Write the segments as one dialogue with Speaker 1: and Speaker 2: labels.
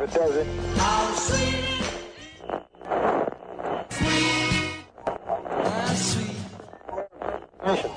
Speaker 1: tells it.
Speaker 2: How sweet, sweet, sweet.
Speaker 1: Mission.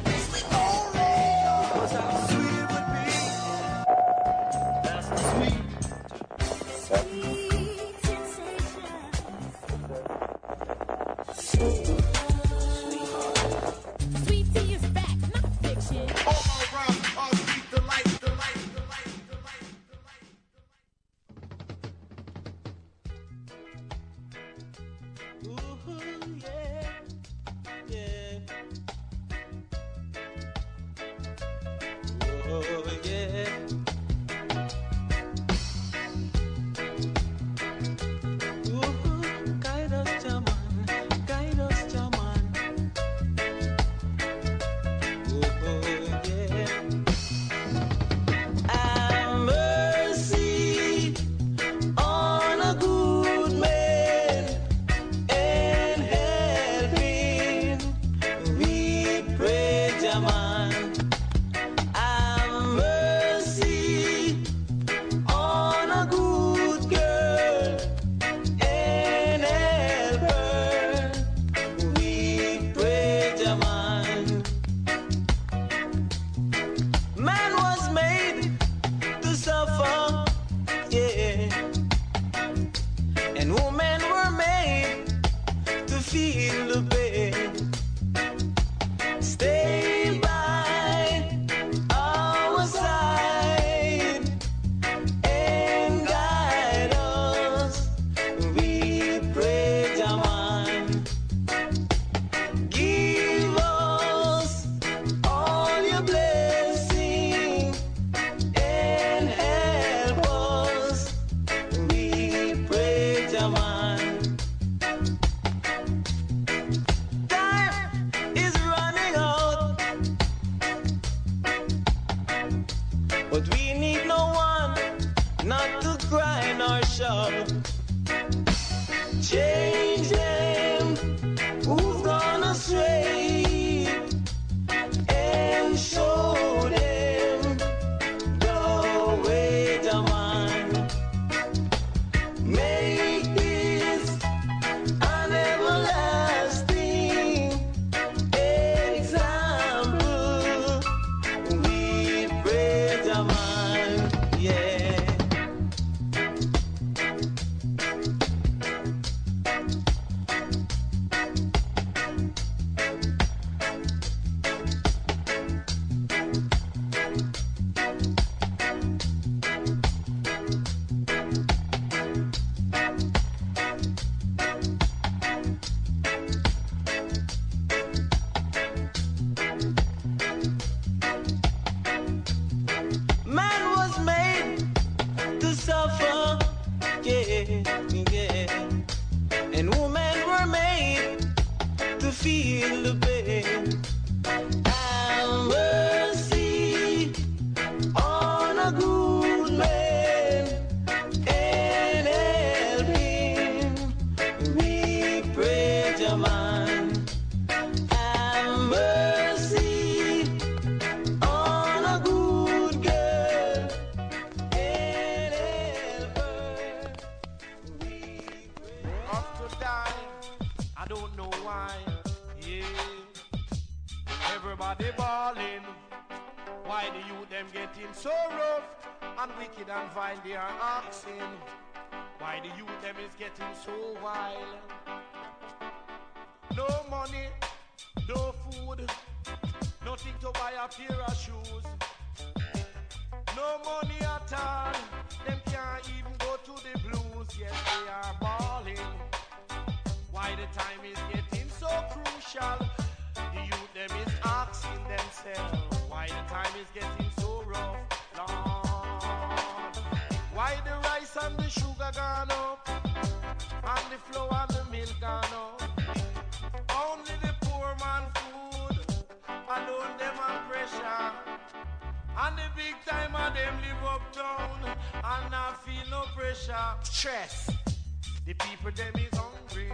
Speaker 3: Stress. The people them is hungry,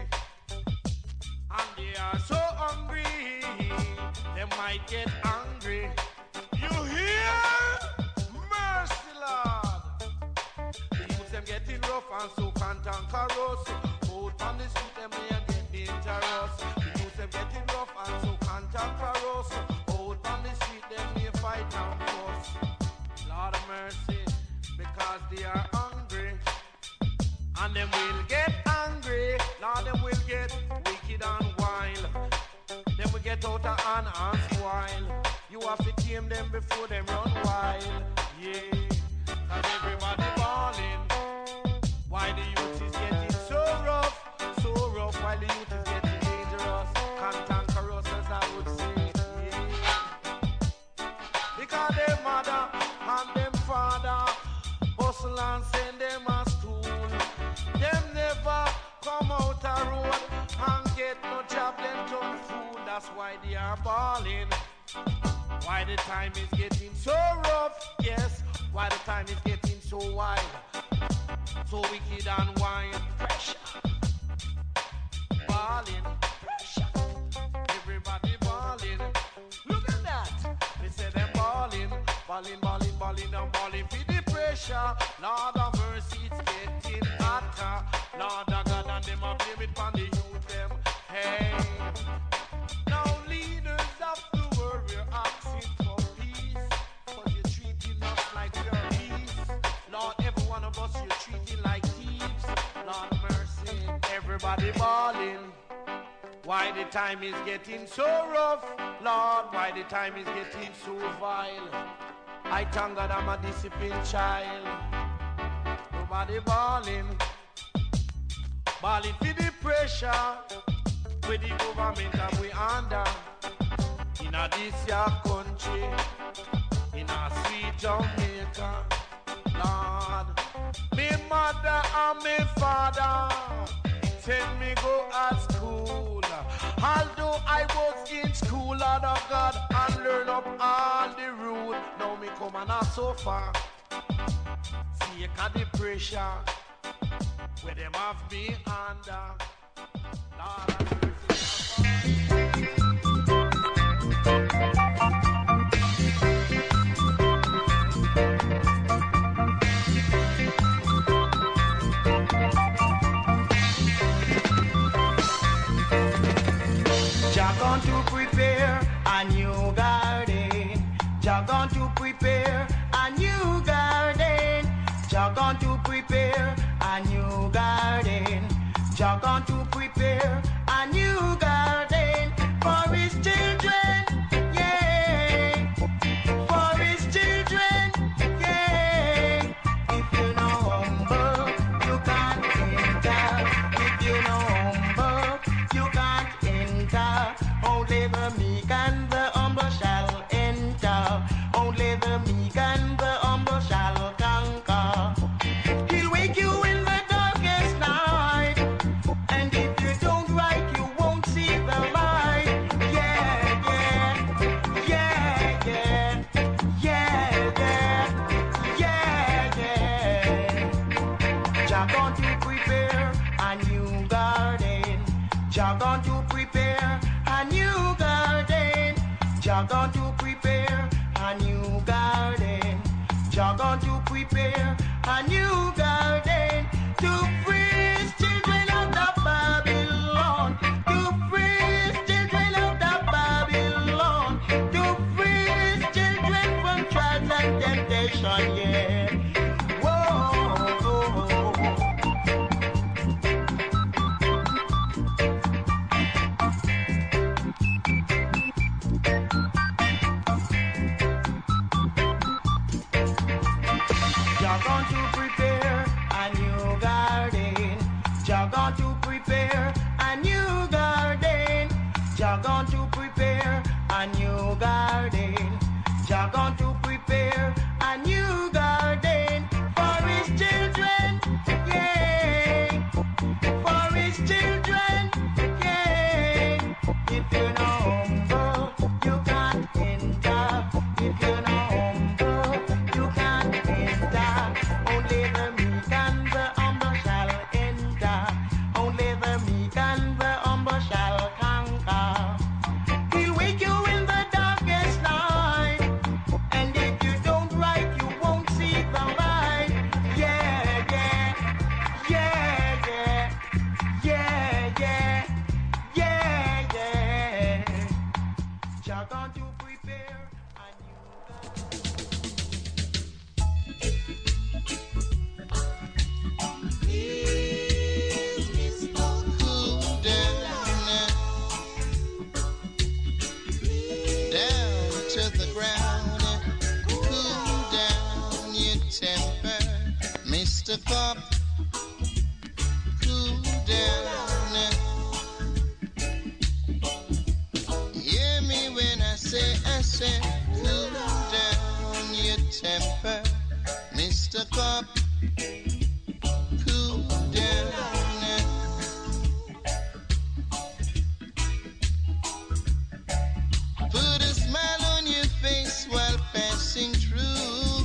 Speaker 3: and they are so hungry, they might get angry. You hear? Mercy, Lord. The youth them getting rough rough and so cantankerous. Out on the street, them may get dangerous. The youth them getting rough and so cantankerous. Out on the street, them may fight and fuss. Lord of mercy, because they are hungry. And them will get angry. Lord, them will get wicked and wild. Then we get out of hand and spoil. You have to tame them before them run wild. Yeah, cause everybody balling. Why the youth is getting so rough? So rough, while the youth is getting dangerous. Cantankerous, as I would say. Yeah. Because their mother and them father hustle and send them a school. Them never come out a road and get no job, them turn fool. That's why they are balling. Why the time is getting so rough, yes. Why the time is getting so wild, so wicked and wild. Pressure, balling, pressure. Everybody balling. Look at that. They say them balling, balling, balling, balling, and balling for the pressure. Lord of mercy, it's getting hotter. Lord of God and them a blame it on the youth them. Hey, now leaders of the world, we're asking for peace, cause you're treating us like we're peace. Lord, every one of us you're treating like thieves. Lord mercy, everybody balling. Why the time is getting so rough, Lord, why the time is getting so vile. I thank God I'm a disciplined child. Nobody balling, balling for the pressure with the government that we under. In a this your country, in a sweet Jamaica, Lord, me mother and me father send me go at school. Although I was in school, Lord of God, and learn up all the road. Now me come and not so far. See the pressure where them have me under. Lord have mercy.
Speaker 4: Jah going to prepare a new garden. Jah going to prepare a new garden. Jah going to prepare a new garden. Jah going to prepare a new garden for his children. Yeah, for his children. Yeah, if you know humble, you can't enter. If you know humble, you can't enter. Only the meek and the humble shall enter. Only the meek and the humble shall conquer. He'll wake you in the darkest night, and if you don't right, you won't see the light. Yeah, yeah, yeah, yeah, yeah, yeah, yeah, yeah. Jah going to prepare a new garden. Jah going to prepare a new garden. Jah going to prepare a new garden. Jah going to prepare a new garden to free his children of the Babylon. To free his children of the Babylon. To free his children from trials and temptation. Yeah. Whoa. Jah going to prepare a new garden. Jah going to prepare a new garden. Jah going to prepare a new garden. Jah going to prepare a new garden for his children. Yeah, for his children. Yeah, if you know humble, you can't enter. If you know humble, you can't enter. Only the meek and the humble shall enter. Only the meek and the humble shall conquer. He'll wake you in the darkest night, and if you don't right, you won't see the light. Yeah, yeah,
Speaker 5: cup, cool down. Put a smile on your face while passing through.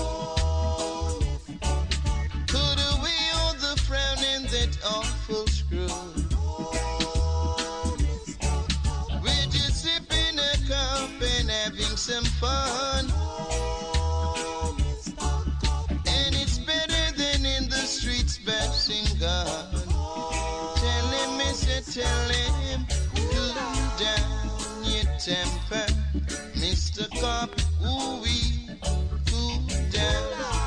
Speaker 5: Put away all the frown and that awful screw. We're just sipping a cup and having some fun. And it's better than in the streets bashing gun. Tell him, Mr. Tell him, cool down your temper. Mr. Cop, ooh-wee, cool down.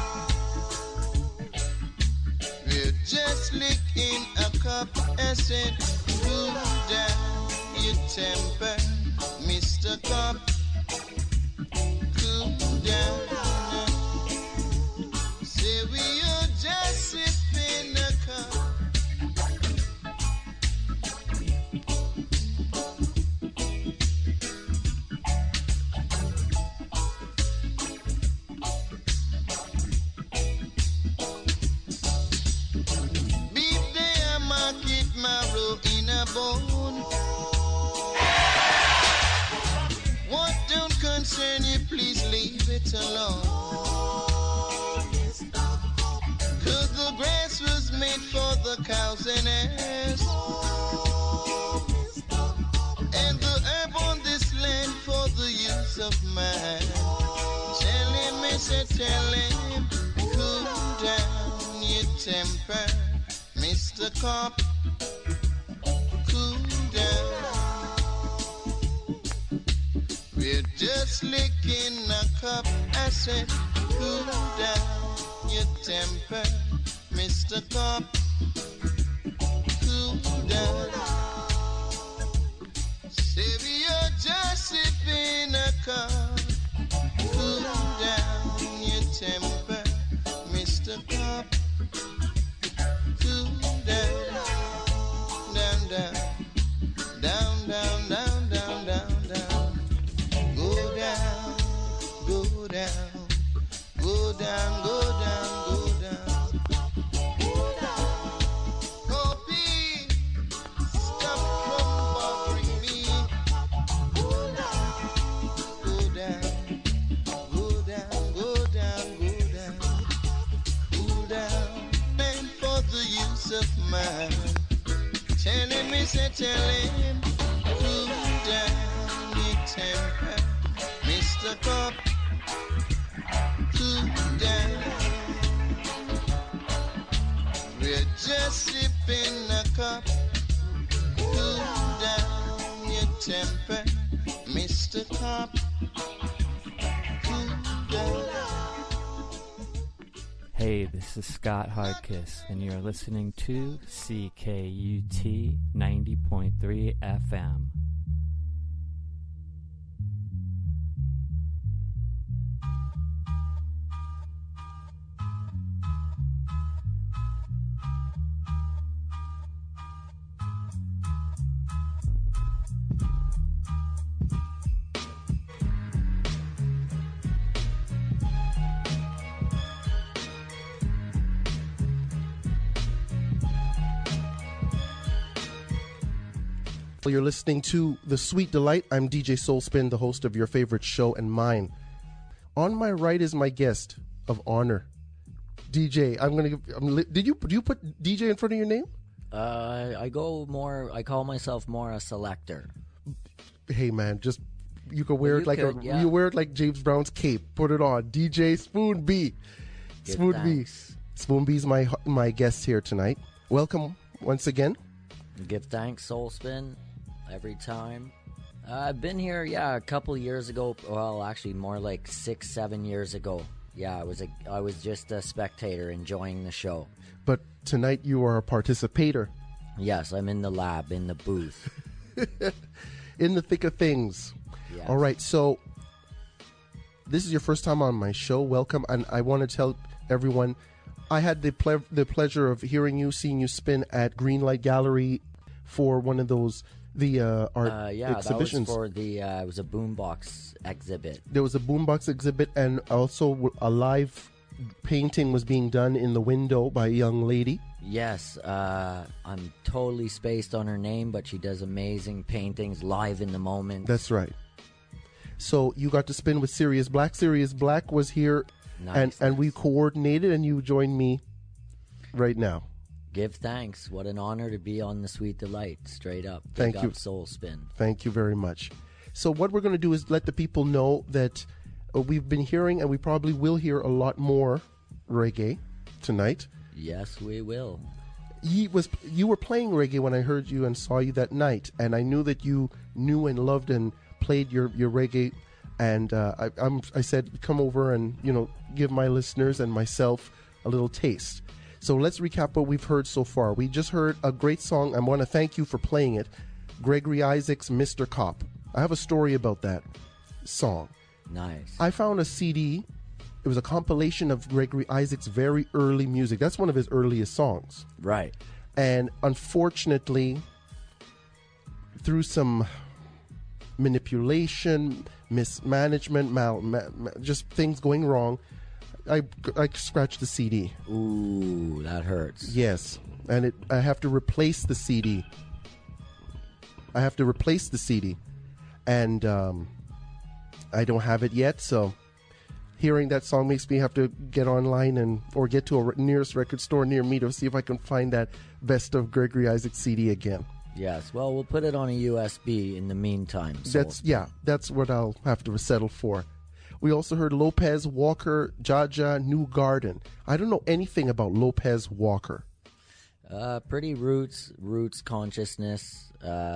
Speaker 5: We're just licking a cup, I said, cool down your temper. Mr. Cop, cool down. Say we are just sipping a cup. Beef there, market marrow in a bone. What don't concern you, please leave it alone. 'Cause the grass was made for the cows and ass. And the herb on this land for the use of man. Tell him, Mr. Tell him, cool down your temper. Mr. Cop, cool down. We're just licking a cup, I said, cool down your temper. Mr. Cop, cool down. Say we are just sipping a cup, cool down your temper. Mr. Cop, cool down, down, down, down, down, down, down, down, down. Go down, go down, go down, go down, go down. Copy, stop from bothering me. Go down, go down, go down, go down, go down. Cool down, and for the use of man. Tell him, Mr. Tell him, cool down your temper. Mr. Cop, cool down. We're just sipping a cup, cool down your temper. Mr. Cop, cool down.
Speaker 6: Hey, this is Scott Hardkiss, and you're listening to CKUT 90.3 FM.
Speaker 7: You're listening to The Sweet Delight. I'm DJ Soulspin, the host of your favorite show and mine. On my right is my guest of honor, DJ. Do you put DJ in front of your name?
Speaker 8: I call myself more a selector.
Speaker 7: Hey man, just you could wear it like you wear it like James Brown's cape. Put it on, DJ Spoon B. Spoon B. Spoon B's my guest here tonight. Welcome once again.
Speaker 8: Give thanks, Soulspin, every time. I've been here, a couple years ago. Well, actually, more like 6-7 years ago. Yeah, I was just a spectator enjoying the show.
Speaker 7: But tonight you are a participator.
Speaker 8: Yes, I'm in the lab, in the booth.
Speaker 7: In the thick of things.
Speaker 8: Yes.
Speaker 7: All right, so this is your first time on my show. Welcome, and I want to tell everyone I had the pleasure of seeing you spin at Greenlight Gallery for one of those art exhibitions.
Speaker 8: That was for it was a boombox exhibit.
Speaker 7: There was a boombox exhibit and also a live painting was being done in the window by a young lady.
Speaker 8: Yes, I'm totally spaced on her name, but she does amazing paintings live in the moment.
Speaker 7: That's right. So you got to spin with Sirius Black. Sirius Black was here,
Speaker 8: Nice,
Speaker 7: and we
Speaker 8: nice.
Speaker 7: coordinated, and you joined me right now.
Speaker 8: Give thanks. What an honor to be on the Sweet Delight. Straight up.
Speaker 7: Thank
Speaker 8: Big
Speaker 7: you.
Speaker 8: up Soul Spin.
Speaker 7: Thank you very much. So what we're going to do is let the people know that we've been hearing, and we probably will hear a lot more reggae tonight.
Speaker 8: Yes, we will.
Speaker 7: You were playing reggae when I heard you and saw you that night, and I knew that you knew and loved and played your reggae. And I said, come over and give my listeners and myself a little taste. So let's recap what we've heard so far. We just heard a great song. I want to thank you for playing it. Gregory Isaacs, Mr. Cop. I have a story about that song.
Speaker 8: Nice.
Speaker 7: I found a CD. It was a compilation of Gregory Isaacs' very early music. That's one of his earliest songs.
Speaker 8: Right.
Speaker 7: And unfortunately, through some manipulation, mismanagement, just things going wrong, I scratched the CD.
Speaker 8: Ooh, that hurts.
Speaker 7: Yes, and I have to replace the CD. And I don't have it yet. So hearing that song makes me have to get online or get to a nearest record store near me to see if I can find that best of Gregory Isaacs CD again.
Speaker 8: Yes. Well, we'll put it on a USB in the meantime. Soul Spin.
Speaker 7: That's what I'll have to settle for. We also heard Lopez Walker, Jaja, New Garden. I don't know anything about Lopez Walker.
Speaker 8: Pretty roots consciousness,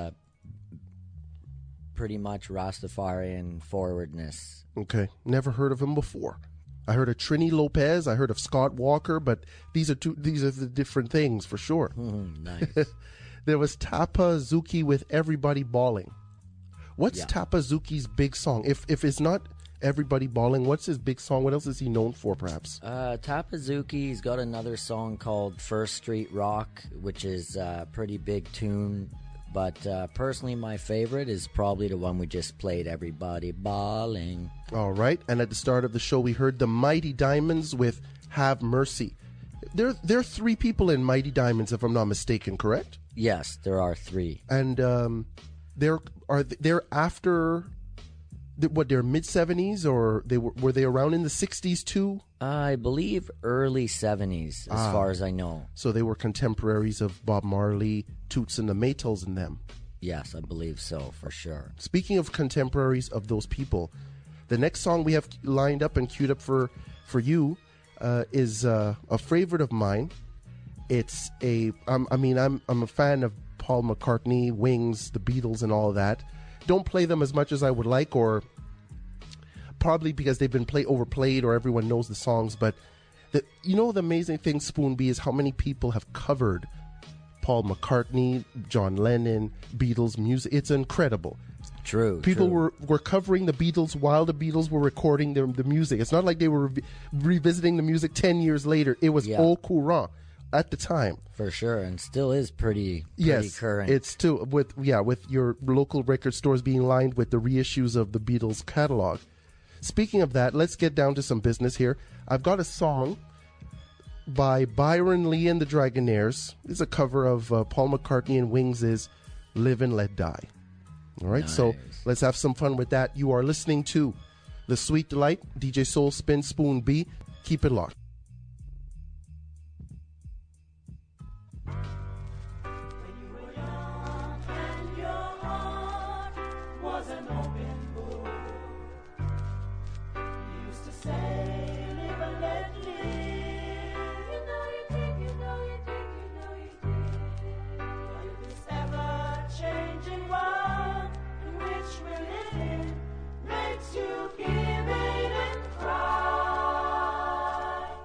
Speaker 8: pretty much Rastafarian forwardness.
Speaker 7: Okay, never heard of him before. I heard of Trini Lopez. I heard of Scott Walker, but these are the different things for sure.
Speaker 8: Nice.
Speaker 7: There was Tapa Zuki with Everybody Balling. What's
Speaker 8: Yeah.
Speaker 7: Tapa Zuki's big song? If it's not Everybody Balling, what's his big song? What else is he known for, perhaps?
Speaker 8: Tapazuki's got another song called First Street Rock, which is a pretty big tune. But personally, my favorite is probably the one we just played, Everybody Balling.
Speaker 7: All right. And at the start of the show, we heard the Mighty Diamonds with Have Mercy. There are three people in Mighty Diamonds, if I'm not mistaken, correct?
Speaker 8: Yes, there are three.
Speaker 7: And they're after their mid 70s, or were they around in the 60s too?
Speaker 8: I believe early 70s, as far as I know.
Speaker 7: So they were contemporaries of Bob Marley, Toots and the Maytals and them.
Speaker 8: Yes, I believe so, for sure.
Speaker 7: Speaking of contemporaries of those people, the next song we have lined up and queued up for you is a favorite of mine. It's I'm a fan of Paul McCartney, Wings, the Beatles, and all of that. Don't play them as much as I would like, or probably because they've been overplayed or everyone knows the songs. But the amazing thing, Spoon B, is how many people have covered Paul McCartney, John Lennon, Beatles music. It's incredible.
Speaker 8: True.
Speaker 7: People
Speaker 8: true.
Speaker 7: were covering the Beatles while the Beatles were recording the music. It's not like they were revisiting the music 10 years later. It was au courant at the time.
Speaker 8: For sure, and still is pretty current.
Speaker 7: It's still with your local record stores being lined with the reissues of the Beatles catalog. Speaking of that, let's get down to some business here. I've got a song by Byron Lee and the Dragonaires. It's a cover of Paul McCartney and Wings' Live and Let Die. All right, so let's have some fun with that. You are listening to The Sweet Delight, DJ Soul Spin, Spoon B. Keep it locked.
Speaker 2: You give in and cry.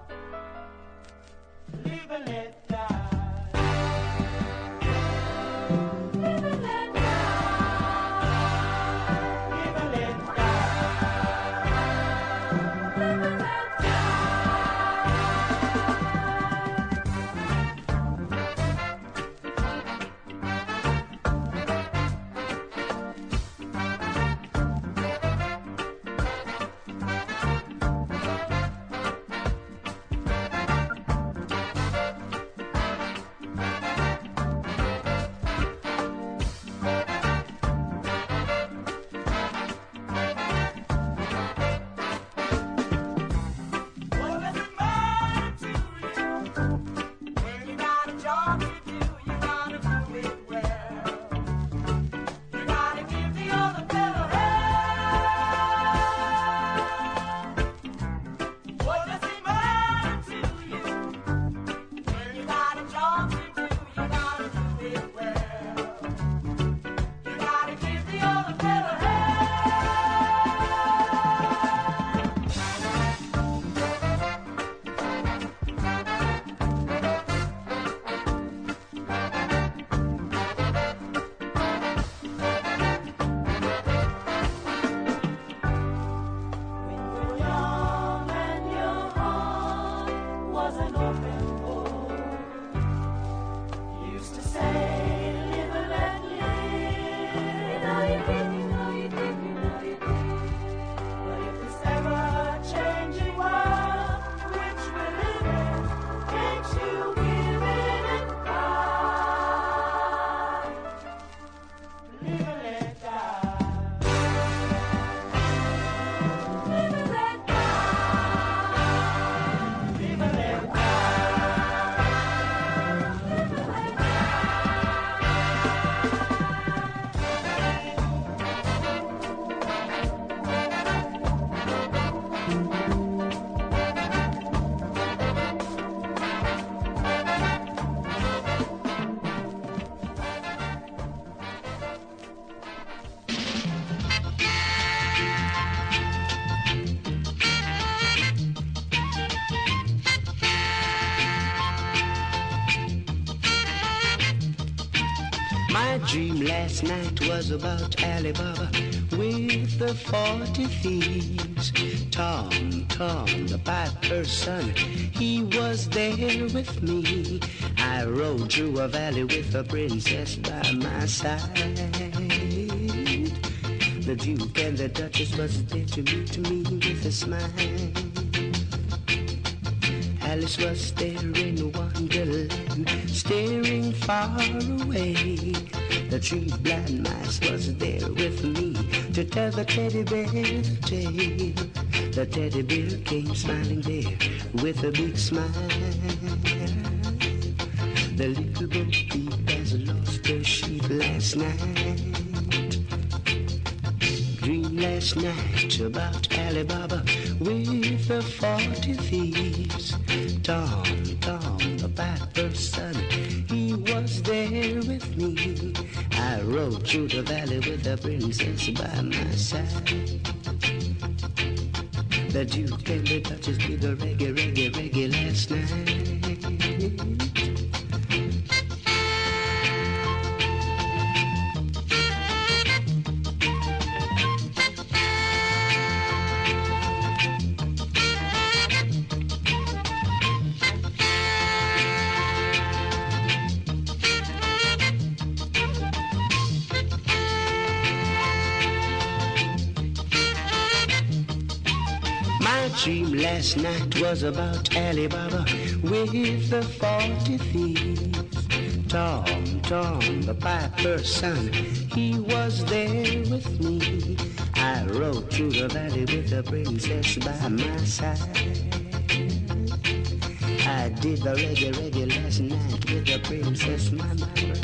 Speaker 2: used to say, live and let live. You know you did, you know you did, you know you did. But if this ever-changing world which we live in makes you give in and cry, live and let die. Live and let die. Live and let
Speaker 9: My dream last night was about Alibaba with the 40 thieves. Tom, the piper's son, he was there with me. I rode through a valley with a princess by my side. The Duke and the Duchess was there to meet me with a smile. Alice was there in Wonderland, staring far away. The tree blind mice was there with me to tell the teddy bear the tale. The teddy bear came smiling there with a big smile. The little Bo Peep has lost her sheep last night. Dream last night about Alibaba with the 40 thieves. Tom, the piper's son, he was there with me. I rode through the valley with the princess by my side. The Duke and the Duchess did the reggae last night. Dream last night was about Alibaba with the 40 thieves. Tom, the piper's son, he was there with me. I rode through the valley with the princess by my side. I did the reggae last night with the princess, my bride.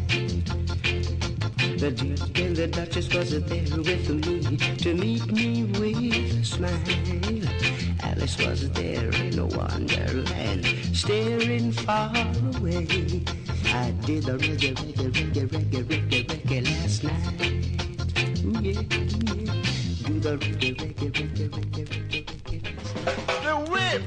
Speaker 9: The Duke and the Duchess was there with me to meet me with a smile. Alice was there in a wonderland, staring far away. I did the reggae last night. Ooh, yeah. Do the reggae last night.
Speaker 3: The whip!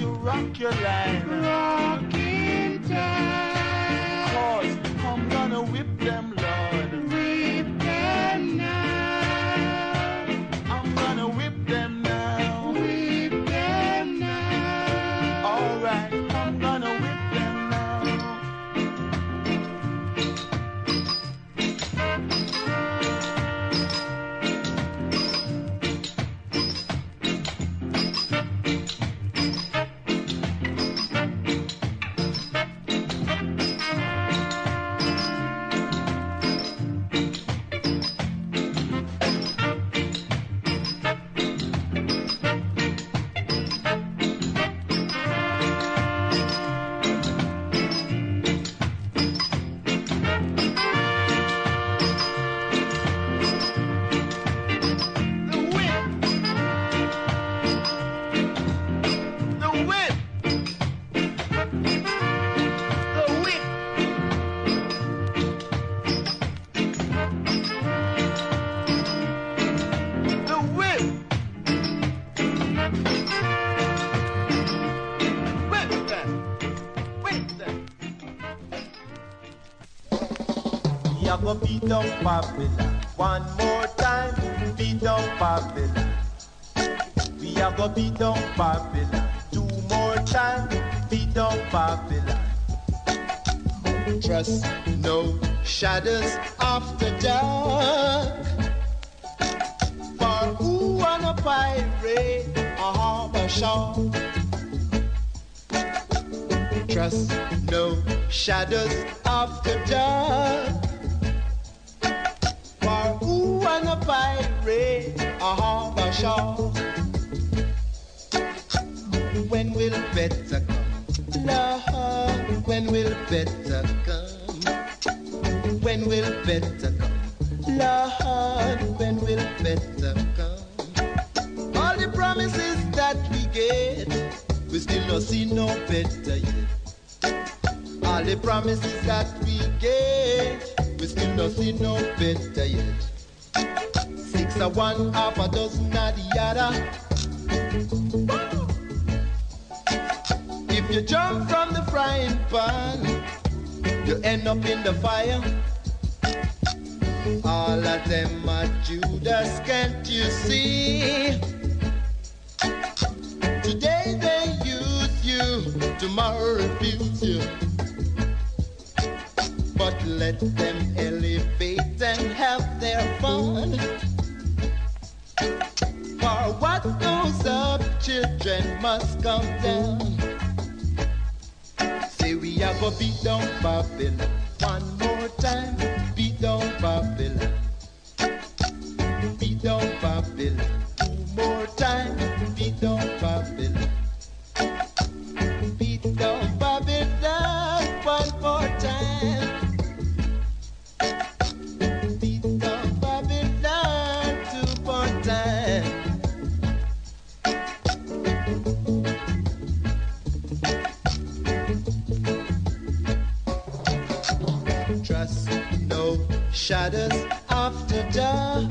Speaker 4: to rock your line. Rocking time. 'Cause I'm gonna whip them, Lord. Whip them now. I'm gonna whip them now. Whip them now. Alright, I'm gonna whip them now. We are gonna beat down Babylon one more time. Beat down Babylon. We are gonna beat down Babylon two more times. Beat down Babylon.
Speaker 5: Trust no shadows after dark.
Speaker 4: For who wanna pirate a harbor shore?
Speaker 5: Trust no shadows after dark.
Speaker 4: For who wanna pirate a harbor shore?
Speaker 5: When will better come?
Speaker 4: Lord,
Speaker 5: When will better come? When will better come?
Speaker 4: Lord,
Speaker 5: When will better come?
Speaker 4: all the promises that we get,
Speaker 5: We still not see no better yet.
Speaker 4: all the promises that we get,
Speaker 5: We still not see no better yet.
Speaker 4: 6 of one, half a dozen of the other. If you jump from the frying pan, you end up in the fire.
Speaker 5: All of them are Judas, can't you see?
Speaker 4: Today they use you,
Speaker 5: Tomorrow refuse you.
Speaker 4: but let them elevate and have their fun. For what goes up, children must come down. Say we are gonna beat down Babylon one more time. Beat down Babylon. Beat down Babylon two more time. Beat down Babylon. Beat down Babylon one more time. Beat down Babylon two more time.
Speaker 5: Trust no shadows after dark.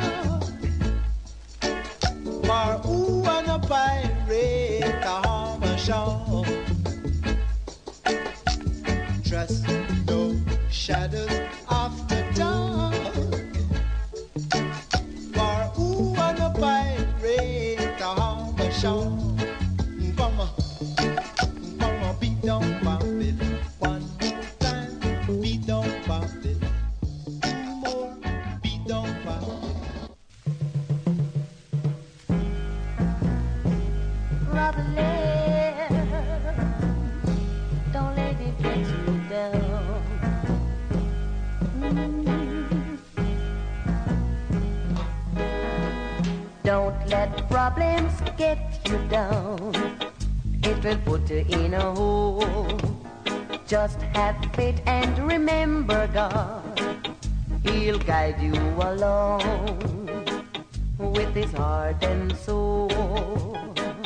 Speaker 4: For who wanna pirate a harbor shore?
Speaker 5: Trust no shadows after dark.
Speaker 4: For who wanna pirate a harbor shore? Come on, beat down Babylon one more time. Beat down Babylon two more. Beat down Babylon.
Speaker 2: Don't let it get you down. Don't let problems get you down. It will put you in a hole. Just have faith and remember God. He'll guide you along with his heart and soul.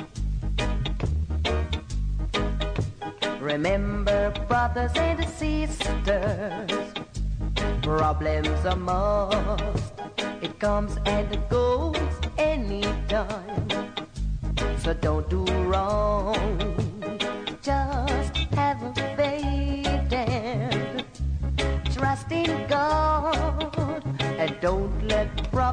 Speaker 2: Remember, brothers and sisters, problems are must. It comes and it goes anytime. So don't do wrong.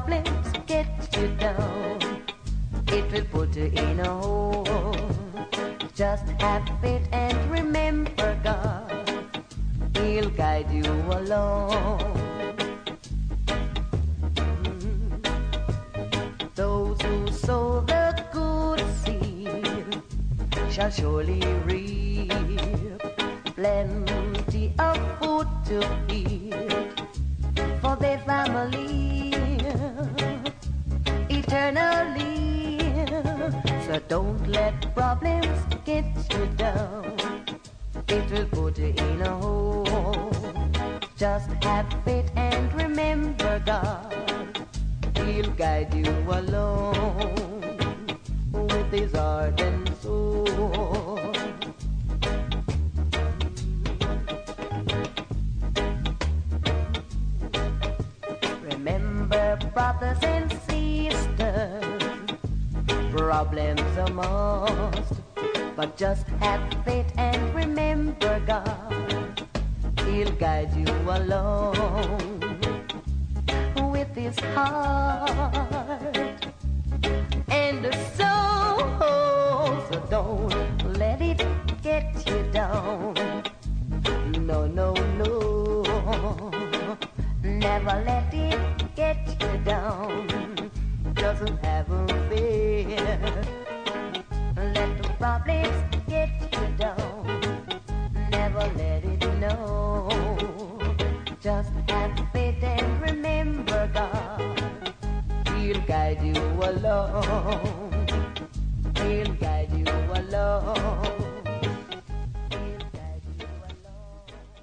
Speaker 10: problems get you down, it will put you in a hole. Just have faith and remember God, He'll guide you along. Those who sow the good seed shall surely reap plenty of food to eat for their family eternally. So don't let problems get you down, it will put you in a hole. Just have faith and remember God, He'll guide you along with His heart and soul. Remember, brothers and sisters, problems are must, but just have faith and remember God, He'll guide you along with His heart and soul. So don't let it get you down. No, no, no. Never let it get you down. Just have a fear. Let the problems get you down. Never let it know. Just have faith and remember God, He'll guide you along. He'll guide you along. He'll guide you along.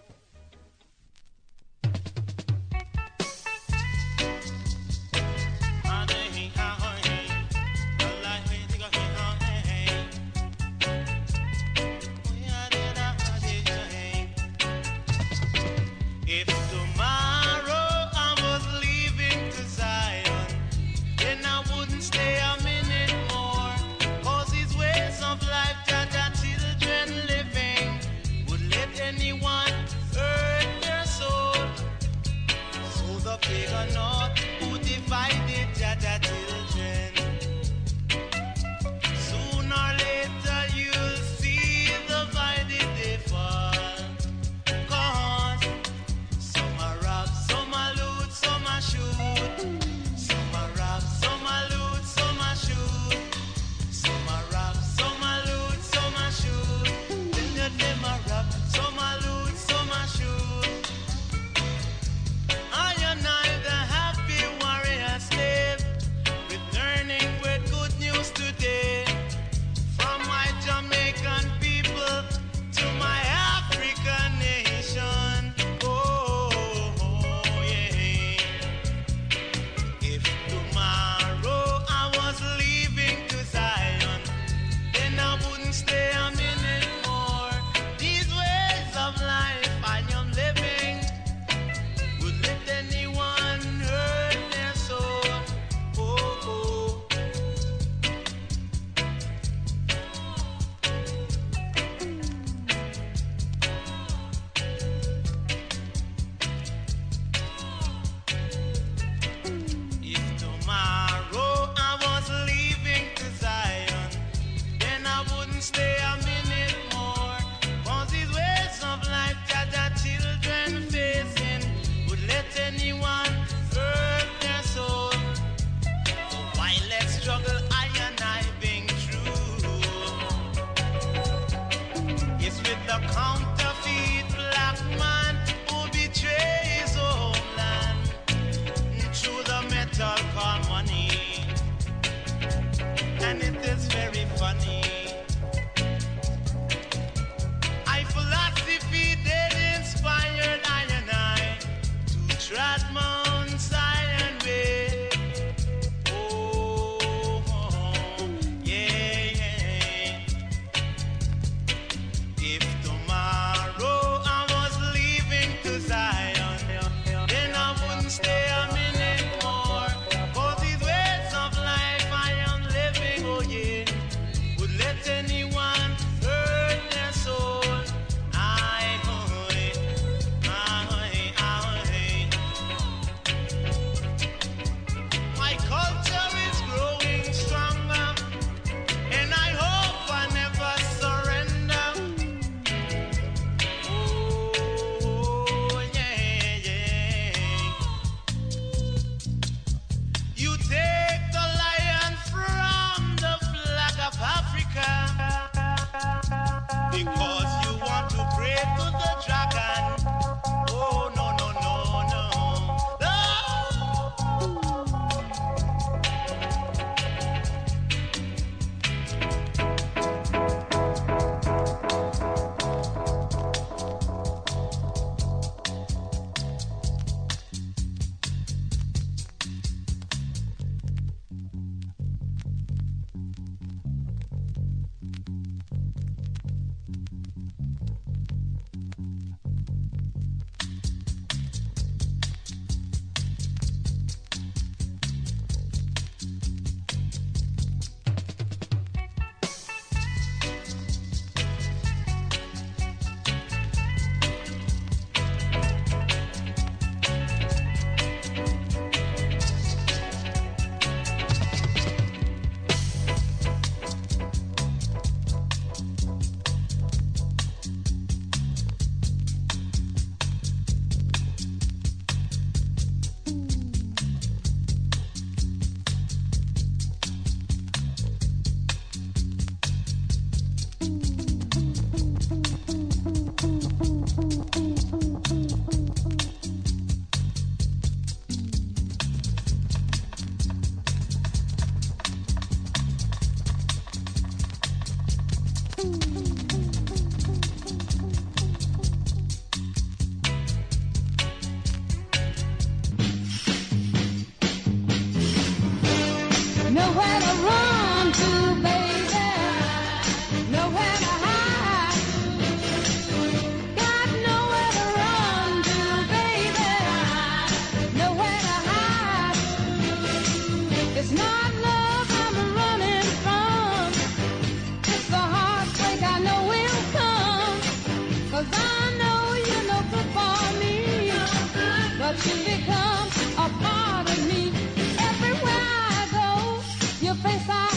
Speaker 5: If tomorrow I was leaving to Zion, then I wouldn't stay a minute more. 'Cause His ways of life that our children living would let anyone hurt their soul. So the figure not who divided our children. Sooner or later you'll see the divided they fall. 'Cause some are rob, some are loot, some are shoot. Some are rob, some are loot, some are shoot. Some are rob, some are loot, some are shoot. Then them are rob, some are loot, some are shoot. I and I, the happy warrior slave, returning with good news today from my Jamaican people to my African nation. Oh, yeah. If tomorrow I was leaving to Zion, then I wouldn't stay a minute more. These ways of life I am living would let anyone hurt their soul. Oh. If tomorrow I was leaving to Zion, then I wouldn't stay a minute more. 'Cause these ways of life that our children facing would let anyone hurt their soul. So why let's struggle, I and I being true. It's with the counterfeit black man who betrays his homeland through the metal called money. And it is very funny. I philosophy that inspired I and I to tread Mount Zion way. Oh, yeah. If tomorrow
Speaker 2: Nowhere to run to, baby. Nowhere to hide. Got nowhere to run to, baby. Nowhere to hide. It's not love I'm running from. It's the heartbreak I know will come. 'Cause I know you're no good for me. But you become a part of me. Everywhere I go, your face I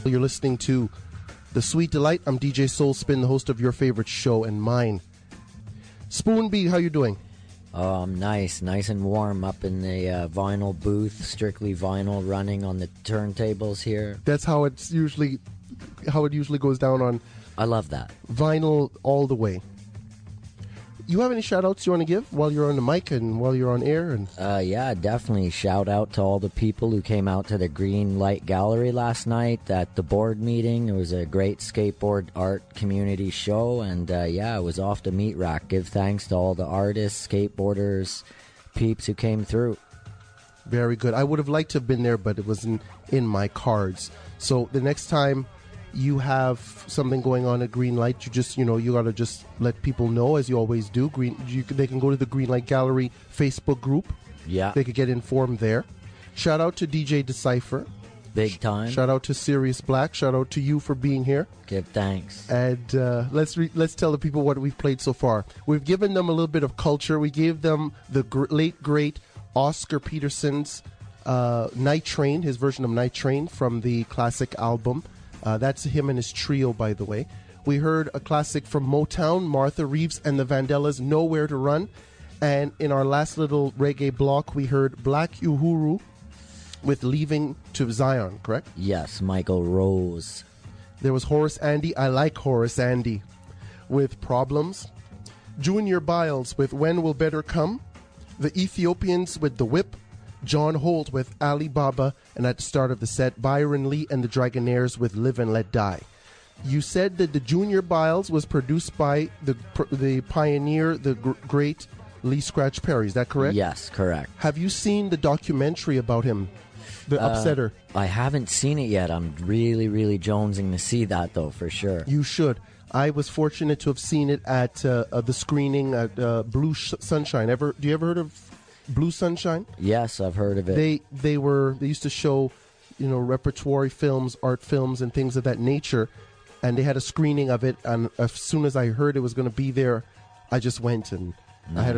Speaker 7: You're listening to The Sweet Delight. I'm DJ Soul Spin, the host of your favorite show and mine. Spoon B, how you doing?
Speaker 8: Oh, I'm nice and warm up in the vinyl booth, strictly vinyl, running on the turntables here.
Speaker 7: That's how it usually goes down on
Speaker 8: I love that.
Speaker 7: vinyl all the way. You have any shout-outs you want to give while you're on the mic and while you're on air? And
Speaker 8: Yeah, definitely. Shout out to all the people who came out to the Green Light Gallery last night at the board meeting. It was a great skateboard art community show, and yeah, it was off the meat rack. Give thanks to all the artists, skateboarders, peeps who came through.
Speaker 7: very good. I would have liked to have been there, but it wasn't in my cards. So the next time you have something going on at Green Light, you got to just let people know, as you always do. They can go to the Green Light Gallery Facebook group.
Speaker 8: Yeah.
Speaker 7: They could get informed there. Shout out to DJ Decipher.
Speaker 8: Big time.
Speaker 7: Shout out to Sirius Black. Shout out to you for being here.
Speaker 8: Give thanks.
Speaker 7: And let's tell the people what we've played so far. We've given them a little bit of culture. We gave them the late great Oscar Peterson's Night Train, his version of Night Train from the classic album. That's him and his trio, by the way. We heard a classic from Motown, Martha Reeves and the Vandellas, Nowhere to Run. And in our last little reggae block, we heard Black Uhuru with Leaving to Zion, correct?
Speaker 8: Yes, Michael Rose.
Speaker 7: There was Horace Andy. I like Horace Andy with Problems. Junior Biles with When Will Better Come. The Ethiopians with The Whip. John Holt with Alibaba, and at the start of the set, Byron Lee and the Dragonaires with Live and Let Die. You said that the Junior Biles was produced by the pioneer, the great Lee Scratch Perry. Is that correct?
Speaker 8: Yes, correct.
Speaker 7: Have you seen the documentary about him, The Upsetter?
Speaker 8: I haven't seen it yet. I'm really, really jonesing to see that, though, for sure.
Speaker 7: You should. I was fortunate to have seen it at the screening at Blue Sunshine. Do you ever heard of Blue Sunshine?
Speaker 8: Yes, I've heard of it.
Speaker 7: They used to show, repertory films, art films, and things of that nature, and they had a screening of it. And as soon as I heard it was going to be there, I just went, and
Speaker 8: Nice.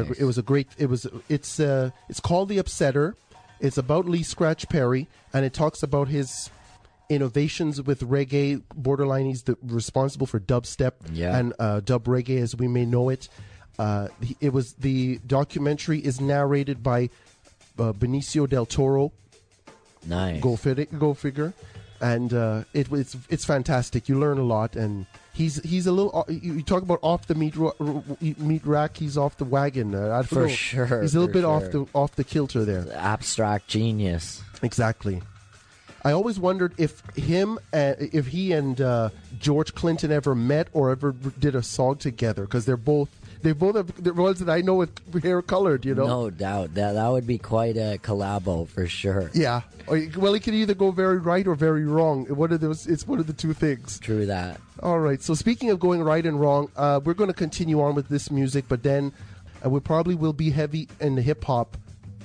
Speaker 7: It's called The Upsetter. It's about Lee Scratch Perry, and it talks about his innovations with reggae. Borderline, he's responsible for dubstep and dub reggae as we may know it. The documentary is narrated by Benicio del Toro.
Speaker 8: Nice.
Speaker 7: Go figure. And it's fantastic. You learn a lot, and he's a little. You talk about off the meat rack. He's off the wagon. I don't know.
Speaker 8: Sure.
Speaker 7: He's a little bit off the kilter there.
Speaker 8: Abstract genius.
Speaker 7: Exactly. I always wondered if he and George Clinton ever met or ever did a song together, because they both have the ones that I know with hair colored,
Speaker 8: No doubt. That would be quite a collabo for sure.
Speaker 7: Yeah. Well, it can either go very right or very wrong. It's one of the two things.
Speaker 8: True that.
Speaker 7: All right. So speaking of going right and wrong, we're going to continue on with this music, but then we probably will be heavy in the hip hop.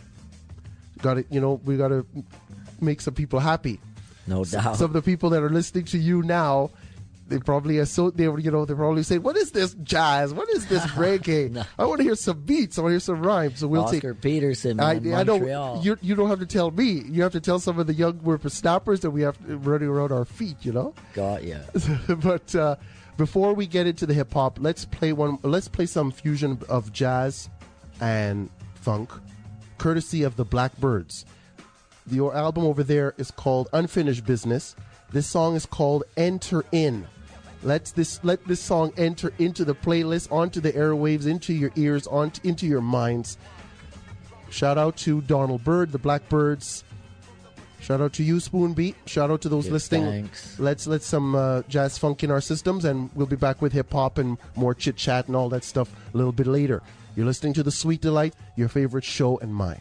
Speaker 7: We got to make some people happy.
Speaker 8: No doubt.
Speaker 7: Some of the people that are listening to you now, they probably they're probably saying, "What is this jazz? What is this reggae?
Speaker 8: No.
Speaker 7: I want to hear some beats. I want to hear some rhymes." So we'll
Speaker 8: Oscar Peterson, man,
Speaker 7: I know
Speaker 8: Montreal.
Speaker 7: you don't have to tell me. You have to tell some of the young whippersnappers that we have running around our feet.
Speaker 8: Got ya.
Speaker 7: But before we get into the hip hop, let's play some fusion of jazz and funk, courtesy of the Blackbirds. Your album over there is called Unfinished Business. This song is called Enter In. Let this song enter into the playlist, onto the airwaves, into your ears, into your minds. Shout out to Donald Byrd, the Blackbirds. Shout out to you, Spoon Beat. Shout out to those listening.
Speaker 8: Thanks.
Speaker 7: Let's let some jazz funk in our systems, and we'll be back with hip hop and more chit chat and all that stuff a little bit later. You're listening to The Sweet Delight, your favorite show and mine.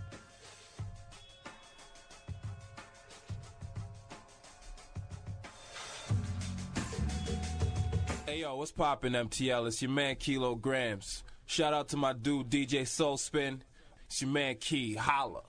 Speaker 11: Hey yo, what's poppin', MTL? It's your man Kilograms. Shout out to my dude DJ Soul Spin. It's your man Key. Holla.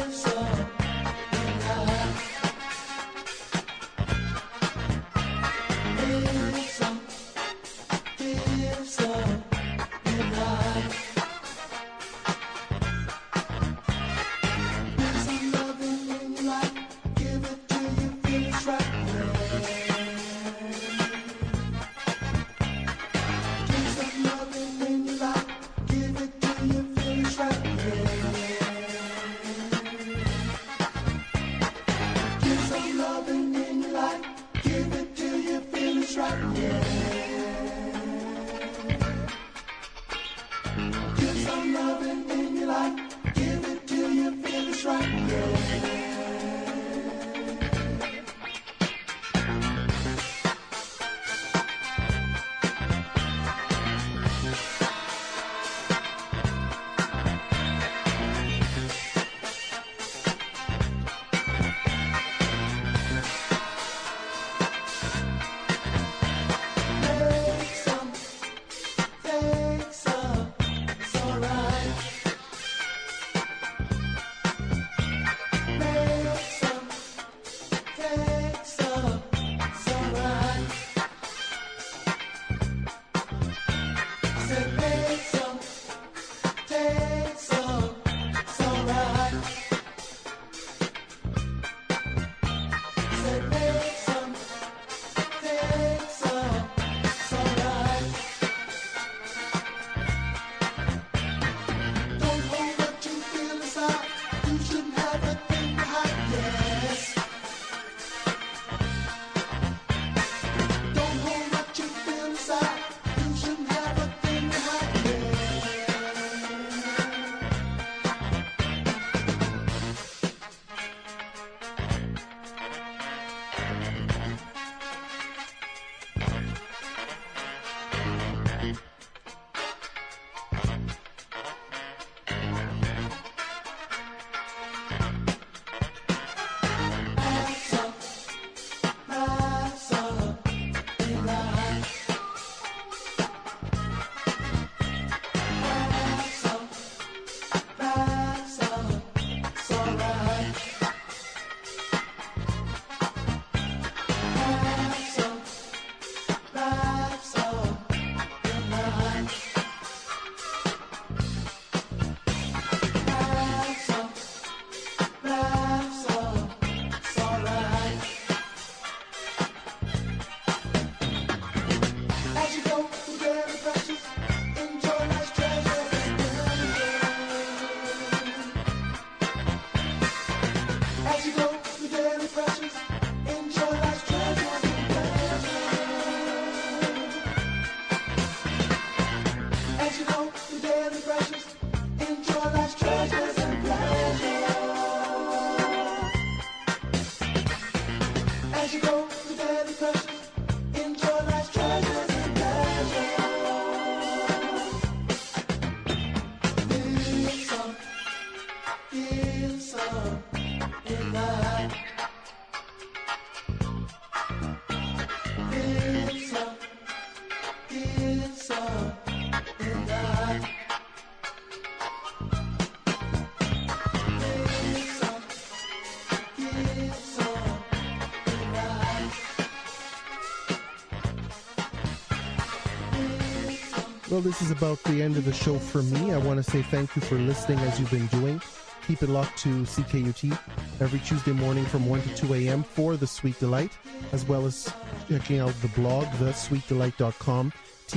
Speaker 7: Well, this is about the end of the show for me. I want to say thank you for listening as you've been doing. Keep it locked to CKUT every Tuesday morning from 1 to 2 a.m. for The Sweet Delight, as well as checking out the blog, thesweetdelight.com,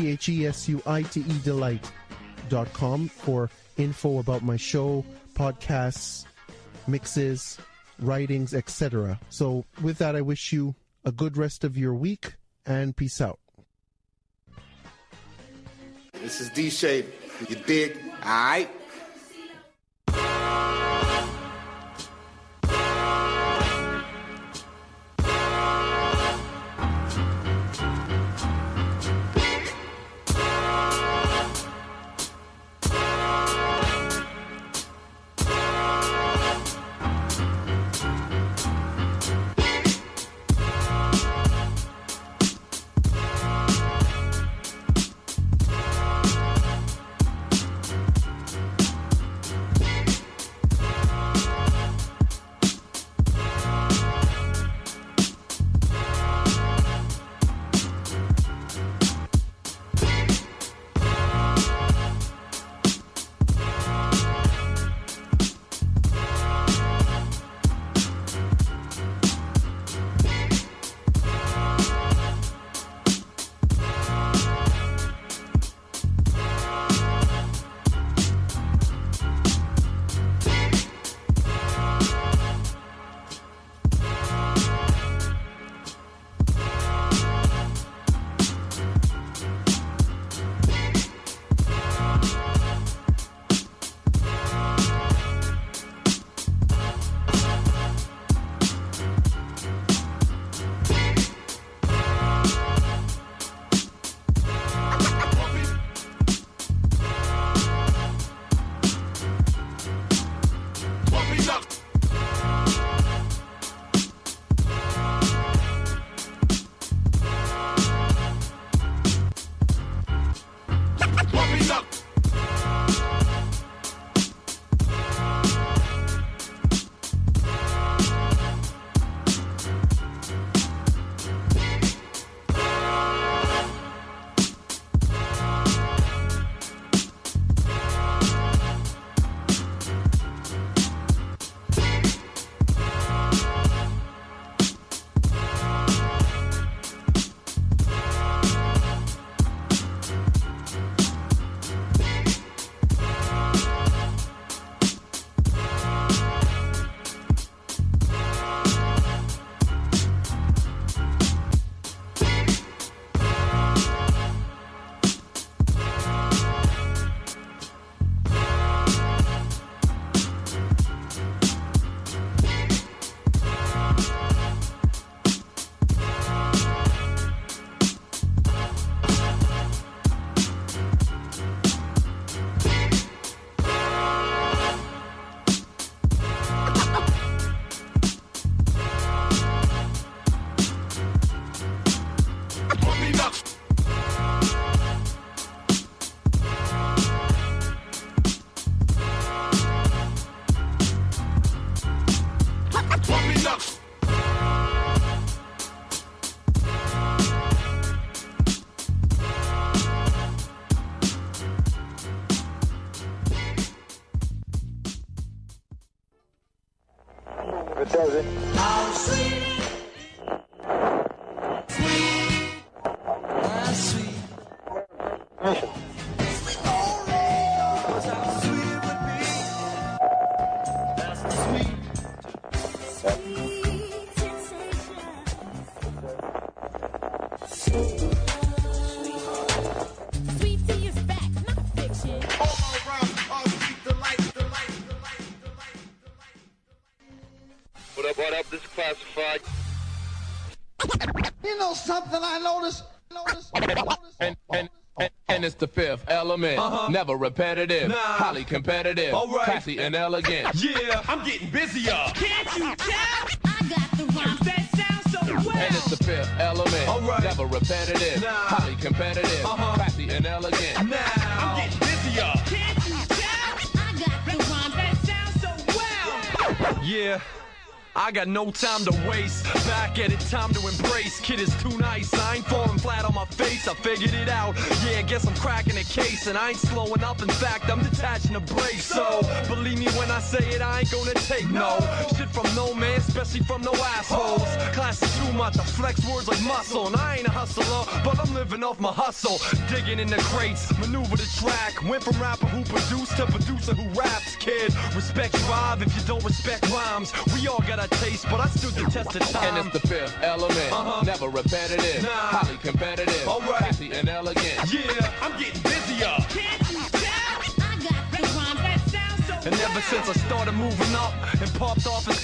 Speaker 7: TheSuite delight.com for info about my show, podcasts, mixes, writings, etc. So with that, I wish you a good rest of your week, and peace out.
Speaker 12: This is D-Shape. You dig? All right?
Speaker 1: it does it.
Speaker 2: How sweet, sweet, sweet.
Speaker 1: Nation.
Speaker 13: What up? This is Classified.
Speaker 14: You know something I noticed?
Speaker 15: And it's the fifth element. Never repetitive. Highly competitive. Classy and elegant.
Speaker 16: Yeah, I'm getting busier.
Speaker 2: Can't you tell? I got the rhymes that sound so well.
Speaker 15: And it's the fifth element. Never repetitive. Highly competitive. Classy and elegant.
Speaker 16: Now, I'm getting busier.
Speaker 2: Can't you tell? I got the rhymes that sound so well.
Speaker 16: Yeah. I got no time to waste. Back at it, time to embrace. Kid is too nice. I ain't falling flat on my face. I figured it out. Yeah, guess I'm cracking a case. And I ain't slowing up. In fact, I'm detaching the brakes. So, believe me when I say it, I ain't gonna take no shit from no man, especially from no assholes. Class is too much. I flex words like muscle. And I ain't a hustler, but I'm living off my hustle. Digging in the crates, maneuver the track. Went from rapper who produced to producer who raps. Kid, respect drive if you don't respect rhymes. We all got taste, but I stood the test of time.
Speaker 15: And it's the fifth element. Never repetitive. Highly competitive. Classy and elegant.
Speaker 16: Yeah, I'm getting busier.
Speaker 2: Can't you tell? I got the rhymes that sound so well.
Speaker 16: And ever since I started moving up and popped off as